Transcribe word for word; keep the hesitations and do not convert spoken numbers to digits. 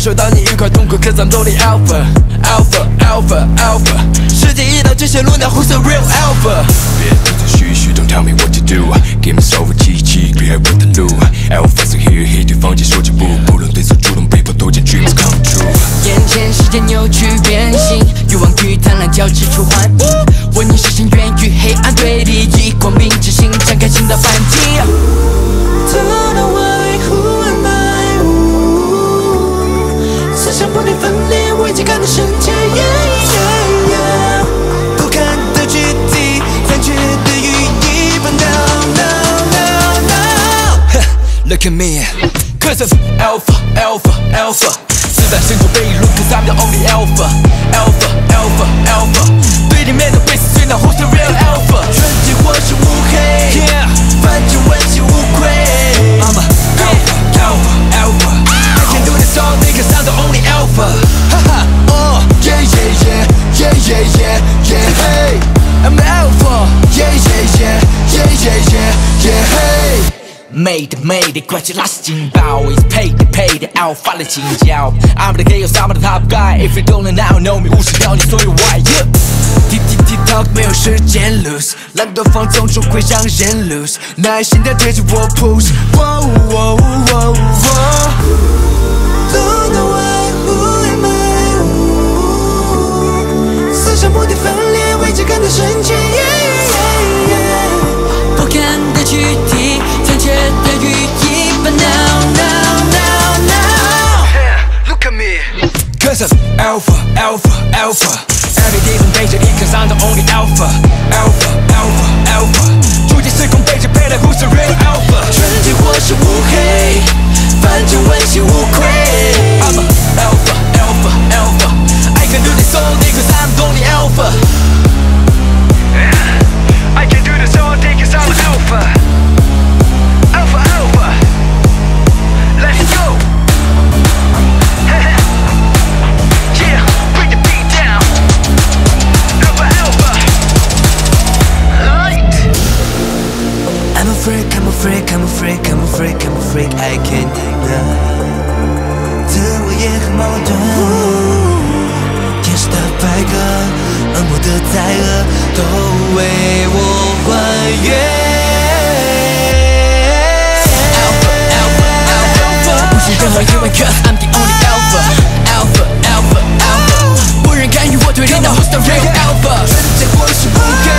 受到你愉快痛苦 ，Cause I'm totally alpha alpha alpha alpha。世界一到这些路鸟 ，Who's the real alpha？ 别动作虚虚 ，Don't tell me what to do。Give me so much 气气，别问的路。Alpha so here here， 对方接受进步，不论对错，主动被迫投进 dreams come true。 眼前世界扭曲变形，欲望与贪婪交织出幻影。为你实现源于黑暗对立，以光明之心展开新的反击。Don't know why, who am I？ 思想不停分裂，危机感到深切。Yeah, yeah, yeah 不堪的躯体，残缺的羽翼。But no, no, no, no Look at me, cause I'm alpha, alpha, alpha。子弹深处被路 ，cause I'm the only alpha, alpha, alpha, alpha。对立面的被撕碎，那 who's the real alpha？ 纯洁或是乌黑， yeah， 反正问心无愧。I'm a alpha, alpha, alpha。I can do this all day, cause I'm the only alpha。哈哈，哦 ，yeah yeah yeah yeah yeah yeah yeah hey。I'm the alpha, yeah yeah yeah yeah yeah yeah yeah hey。Made made 关系拉丝劲爆 ，Is paid paid alpha 的尖叫。I'm the chaos, I'm the top guy. If you don't now know me， 无视掉你所有 why。Yeah。Tick tick tick tock 没有时间 lose， 懒惰放纵终会让人 lose， 耐心的对着我 push。Whoa whoa whoa whoa。Don't know why, who am I？ 思想不停分裂，危机感到深切。Yeah, yeah, yeah 不堪的躯体。的羽翼 But now, now, now, now Yeah, look at me Cause I'm alpha, alpha, alpha Every day 都背着一 Cause I'm the only alpha Alpha, alpha, alpha 逐渐时空背着背的 Who's the real alpha 纯洁或是乌黑反正问心无愧 I'm a alpha, alpha, alpha I can do this all day Cause I'm the only alpha yeah, I can do this all day Cause I'm alpha Alpha, alpha, let's go. Yeah, bring the beat down. Alpha, alpha, light. I'm a freak, I'm a freak, I'm a freak, I'm a freak, I'm a freak. I can't deny. 自我也很矛盾。天使的白鸽，恶魔的灾厄，都为我还原。任何疑问 Cause I'm the only alpha Alpha, alpha, alpha 无人干预我对立，那 Who's the real alpha 纯洁或是不